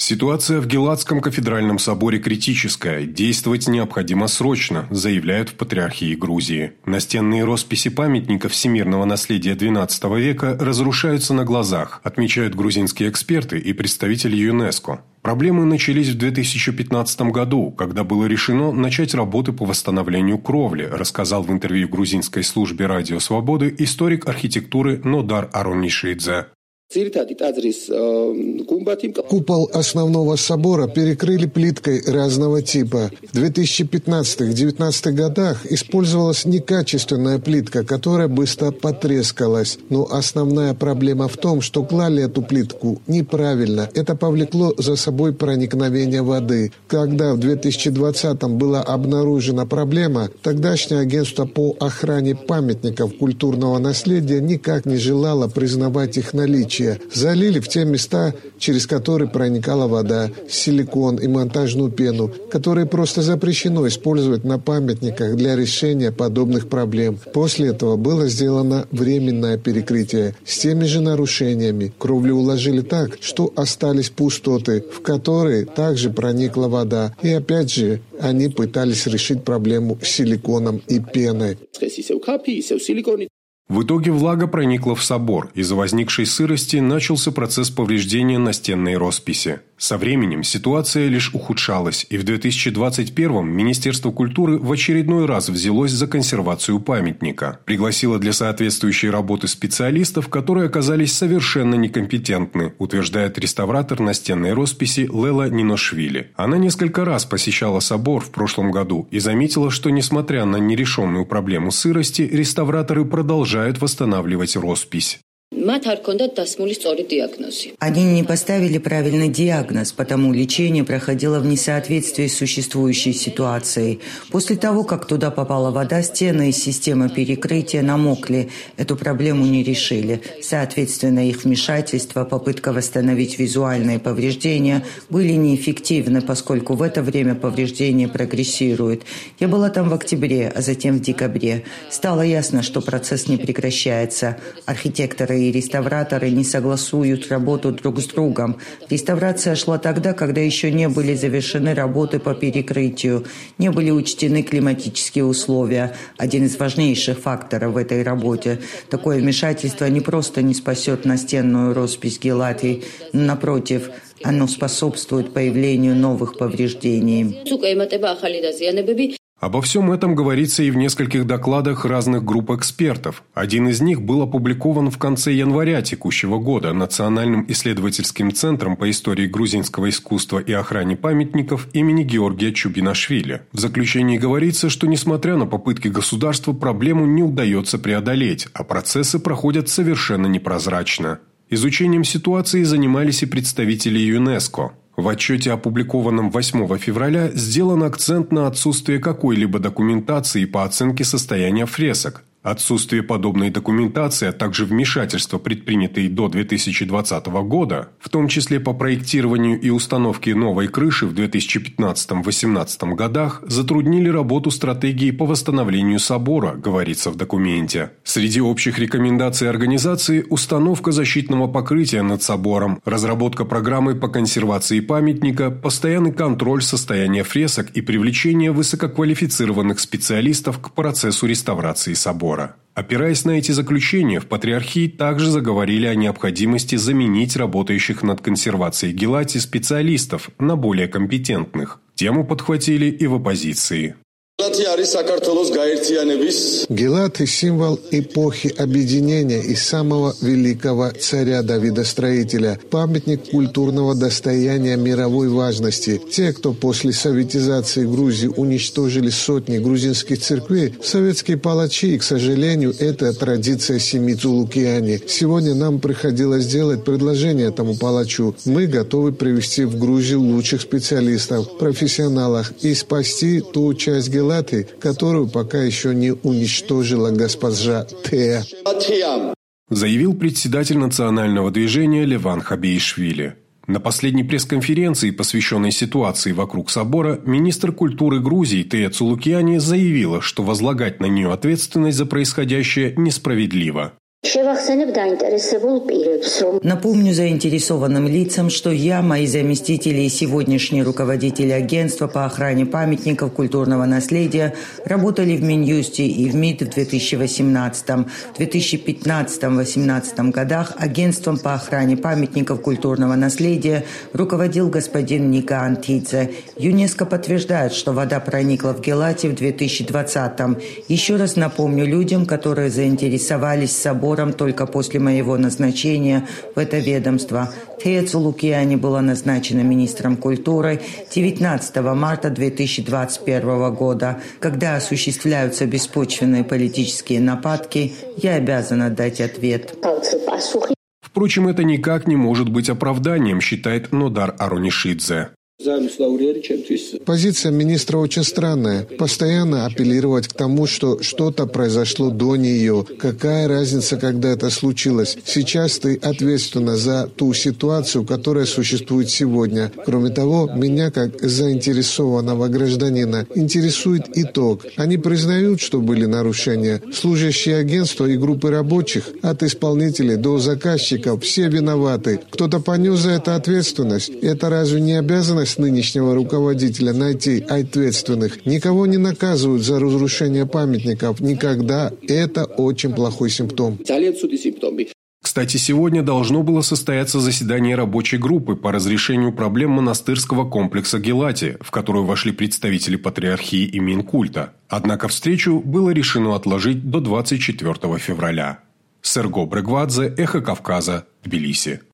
Ситуация в Геладском кафедральном соборе критическая, действовать необходимо срочно, заявляют в Патриархии Грузии. Настенные росписи памятников всемирного наследия XII века разрушаются на глазах, отмечают грузинские эксперты и представители ЮНЕСКО. Проблемы начались в 2015 году, когда было решено начать работы по восстановлению кровли, рассказал в интервью грузинской службе «Радио Свободы» историк архитектуры Нодар Аронишидзе. Купол основного собора перекрыли плиткой разного типа. В 2015-2019 годах использовалась некачественная плитка, которая быстро потрескалась. Но основная проблема в том, что клали эту плитку неправильно. Это повлекло за собой проникновение воды. Когда в 2020-м была обнаружена проблема, тогдашнее агентство по охране памятников культурного наследия никак не желало признавать их наличие. Залили в те места, через которые проникала вода, силикон и монтажную пену, которые просто запрещено использовать на памятниках для решения подобных проблем. После этого было сделано временное перекрытие с теми же нарушениями. Кровлю уложили так, что остались пустоты, в которые также проникла вода. И опять же, они пытались решить проблему с силиконом и пеной. В итоге влага проникла в собор, из-за возникшей сырости начался процесс повреждения настенной росписи. Со временем ситуация лишь ухудшалась, и в 2021-м Министерство культуры в очередной раз взялось за консервацию памятника. Пригласило для соответствующей работы специалистов, которые оказались совершенно некомпетентны, утверждает реставратор настенной росписи Лела Ниношвили. Она несколько раз посещала собор в прошлом году и заметила, что, несмотря на нерешенную проблему сырости, реставраторы продолжают восстанавливать роспись. Они не поставили правильный диагноз, потому лечение проходило в несоответствии с существующей ситуацией. После того, как туда попала вода, стены и система перекрытия намокли. Эту проблему не решили. Соответственно, их вмешательство, попытка восстановить визуальные повреждения были неэффективны, поскольку в это время повреждения прогрессируют. Я была там в октябре, а затем в декабре. Стало ясно, что процесс не прекращается. Архитекторы и реставраторы не согласуют работу друг с другом. Реставрация шла тогда, когда еще не были завершены работы по перекрытию, не были учтены климатические условия. Один из важнейших факторов в этой работе. Такое вмешательство не просто не спасет настенную роспись Гелати, но, напротив, оно способствует появлению новых повреждений. Обо всем этом говорится и в нескольких докладах разных групп экспертов. Один из них был опубликован в конце января текущего года Национальным исследовательским центром по истории грузинского искусства и охране памятников имени Георгия Чубинашвили. В заключении говорится, что несмотря на попытки государства, проблему не удается преодолеть, а процессы проходят совершенно непрозрачно. Изучением ситуации занимались и представители ЮНЕСКО. В отчете, опубликованном 8 февраля, сделан акцент на отсутствие какой-либо документации по оценке состояния фресок. Отсутствие подобной документации, а также вмешательства, предпринятые до 2020 года, в том числе по проектированию и установке новой крыши в 2015-2018 годах, затруднили работу стратегии по восстановлению собора, говорится в документе. Среди общих рекомендаций организации – установка защитного покрытия над собором, разработка программы по консервации памятника, постоянный контроль состояния фресок и привлечение высококвалифицированных специалистов к процессу реставрации собора. Опираясь на эти заключения, в Патриархии также заговорили о необходимости заменить работающих над консервацией Гелати специалистов на более компетентных. Тему подхватили и в оппозиции. Гелати – символ эпохи объединения и самого великого царя Давида-строителя, памятник культурного достояния мировой важности. Те, кто после советизации Грузии уничтожили сотни грузинских церквей, советские палачи, и, к сожалению, это традиция семьи Цулукиани. Сегодня нам приходилось делать предложение этому палачу. Мы готовы привести в Грузию лучших специалистов, профессионалов и спасти ту часть Гелати, которую пока еще не уничтожила госпожа Т. Заявил председатель национального движения Леван Хабиишвили. На последней пресс-конференции, посвященной ситуации вокруг собора, министр культуры Грузии Тея Цулукиани заявила, что возлагать на нее ответственность за происходящее несправедливо. Напомню заинтересованным лицам, что я, мои заместители и сегодняшние руководители агентства по охране памятников культурного наследия работали в Минюсте и в МИД в 2018, в 2015-2018 годах агентством по охране памятников культурного наследия руководил господин Ника Антидзе. ЮНЕСКО подтверждает, что вода проникла в Гелати в 2020-м. Еще раз напомню людям, которые заинтересовались собором только после моего назначения в это ведомство. Тея Цулукиани была назначена министром культуры 19 марта 2021 года. Когда осуществляются беспочвенные политические нападки, я обязана дать ответ. Впрочем, это никак не может быть оправданием, считает Нодар Аронишидзе. Позиция министра очень странная. Постоянно апеллировать к тому, что что-то произошло до нее. Какая разница, когда это случилось? Сейчас ты ответственна за ту ситуацию, которая существует сегодня. Кроме того, меня, как заинтересованного гражданина, интересует итог. Они признают, что были нарушения. Служащие агентства и группы рабочих, от исполнителей до заказчиков, все виноваты. Кто-то понес за это ответственность. Это разве не обязанность нынешнего руководителя найти ответственных? Никого не наказывают за разрушение памятников. Никогда. Это очень плохой симптом. Кстати, сегодня должно было состояться заседание рабочей группы по разрешению проблем монастырского комплекса Гелати, в которую вошли представители патриархии и Минкульта. Однако встречу было решено отложить до 24 февраля. Серго Брегвадзе, Эхо Кавказа, Тбилиси.